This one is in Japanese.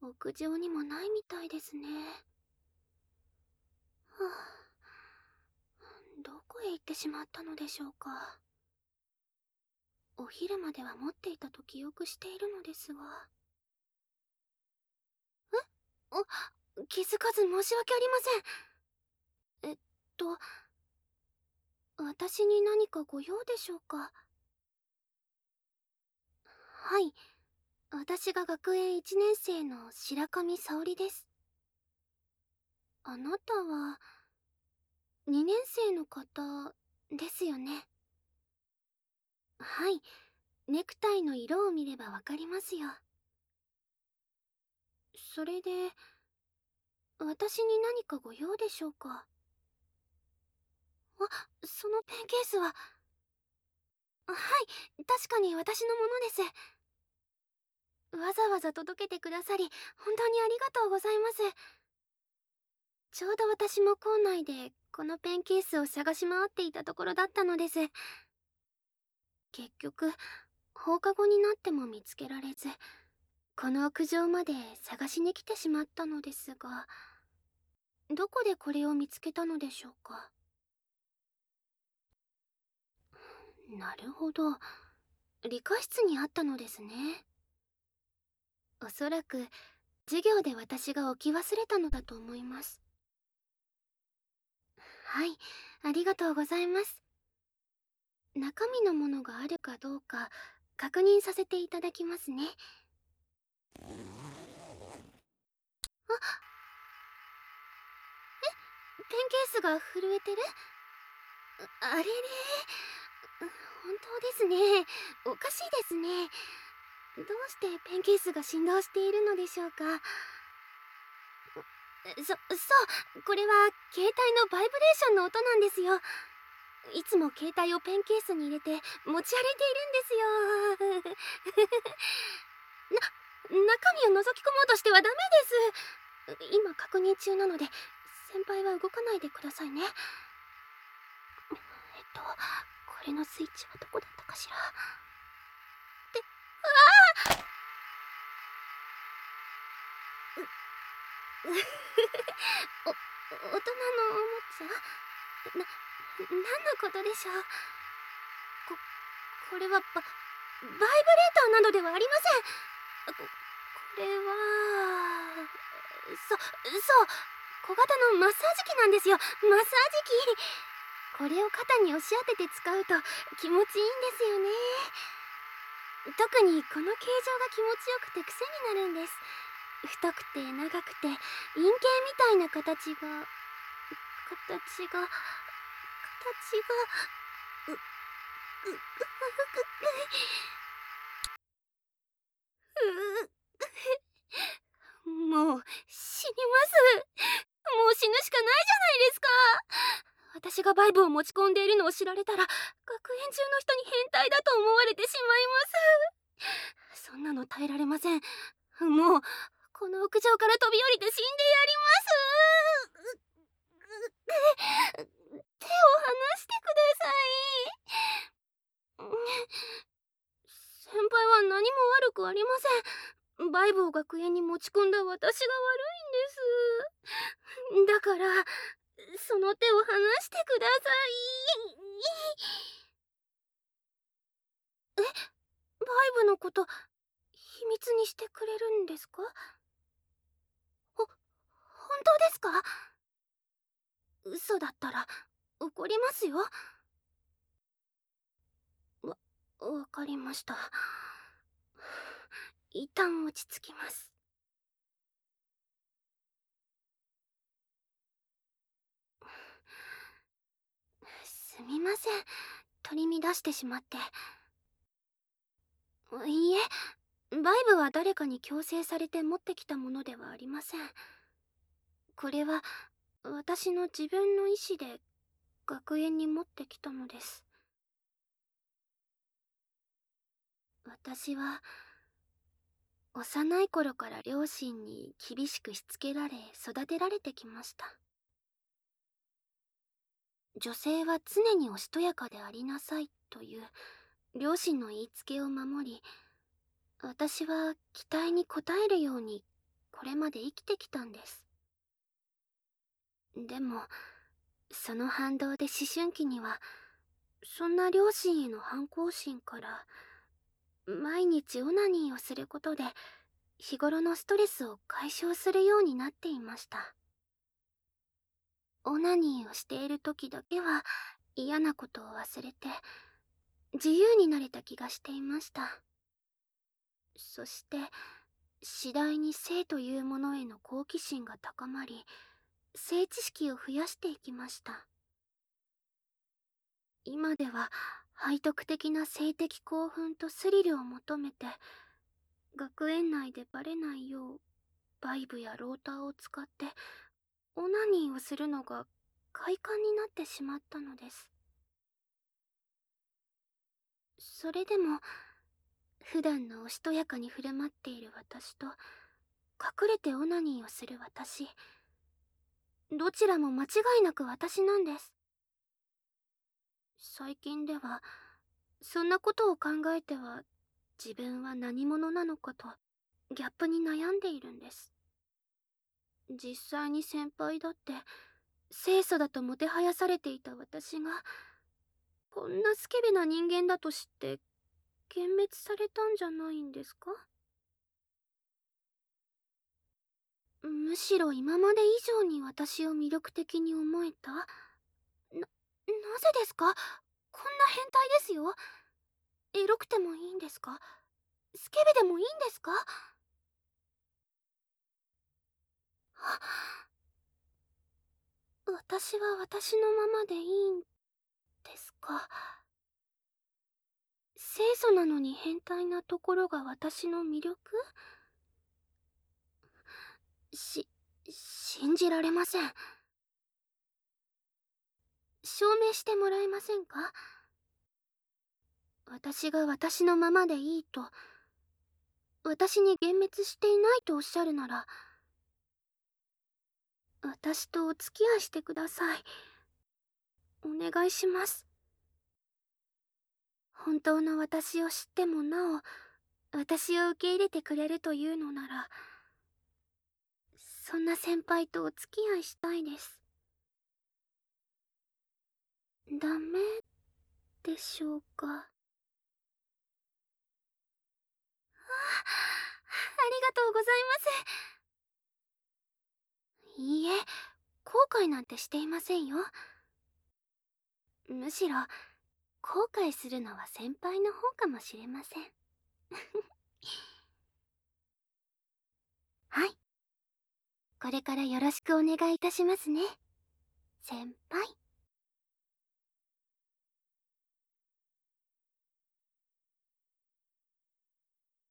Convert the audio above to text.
屋上にもないみたいですね。はあ、どこへ行ってしまったのでしょうか。お昼までは持っていたと記憶しているのですが。あ、気づかず申し訳ありません。私に何かご用でしょうか。はい、私が学園1年生の白神沙織です。あなたは2年生の方ですよね。はい、ネクタイの色を見ればわかりますよ。それで、私に何かご用でしょうか。そのペンケースは。はい、確かに私のものです。わざわざ届けてくださり、本当にありがとうございます。ちょうど私も校内でこのペンケースを探し回っていたところだったのです。結局、放課後になっても見つけられず、この屋上まで探しに来てしまったのですが、どこでこれを見つけたのでしょうか。なるほど。理科室にあったのですね。おそらく、授業で私が置き忘れたのだと思います。はい、ありがとうございます。中身のものがあるかどうか、確認させていただきますね。ペンケースが震えてる？あれれ、本当ですね。おかしいですね。どうしてペンケースが振動しているのでしょうか。そう、これは携帯のバイブレーションの音なんですよ。いつも携帯をペンケースに入れて持ち歩いているんですよ。中身を覗き込もうとしてはダメです。今確認中なので、先輩は動かないでくださいね。これのスイッチはどこだったかしら。で、大人のおもちゃ？何のことでしょう。これはバイブレーターなどではありません。これはそう小型のマッサージ機なんですよ。マッサージ機。これを肩に押し当てて使うと気持ちいいんですよね。特にこの形状が気持ちよくて癖になるんです。太くて長くて陰茎みたいな形がううもう死にます。もう死ぬしかないじゃないですか。私がバイブを持ち込んでいるのを知られたら学園中の人に変態だと思われてしまいます。そんなの耐えられません。もうこの屋上から飛び降りて死んでやります。手を離してください。先輩は何も悪くありません。バイブを学園に持ち込んだ私が悪いんです。だから、その手を離してください。バイブのこと、秘密にしてくれるんですか？本当ですか？嘘だったら、怒りますよ。わかりました。一旦落ち着きます。すみません。取り乱してしまって。いいえ、バイブは誰かに強制されて持ってきたものではありません。これは私の自分の意思で学園に持ってきたのです。私は幼い頃から両親に厳しくしつけられ育てられてきました。女性は常におしとやかでありなさいという両親の言いつけを守り、私は期待に応えるようにこれまで生きてきたんです。でも、その反動で思春期には、そんな両親への反抗心から、毎日オナニーをすることで、日頃のストレスを解消するようになっていました。オナニーをしている時だけは、嫌なことを忘れて、自由になれた気がしていました。そして、次第に性というものへの好奇心が高まり、性知識を増やしていきました。今では背徳的な性的興奮とスリルを求めて、学園内でバレないようバイブやローターを使ってオナニーをするのが快感になってしまったのです。それでも普段のおしとやかに振る舞っている私と隠れてオナニーをする私、どちらも間違いなく私なんです。最近ではそんなことを考えては自分は何者なのかとギャップに悩んでいるんです。実際に先輩だって清楚だともてはやされていた私がこんなスケベな人間だと知って幻滅されたんじゃないんですか？むしろ今まで以上に私を魅力的に思えた？なぜですか？こんな変態ですよ。エロくてもいいんですか？スケベでもいいんですか？私は私のままでいいんですか？清楚なのに変態なところが私の魅力？し、信じられません。証明してもらえませんか？私が私のままでいいと、私に幻滅していないとおっしゃるなら、私とお付き合いしてください。お願いします。本当の私を知ってもなお、私を受け入れてくれるというのなら、そんな先輩とお付き合いしたいです。ダメでしょうか？ありがとうございます。いいえ、後悔なんてしていませんよ。むしろ、後悔するのは先輩の方かもしれません。はい。これからよろしくお願いいたしますね。先輩。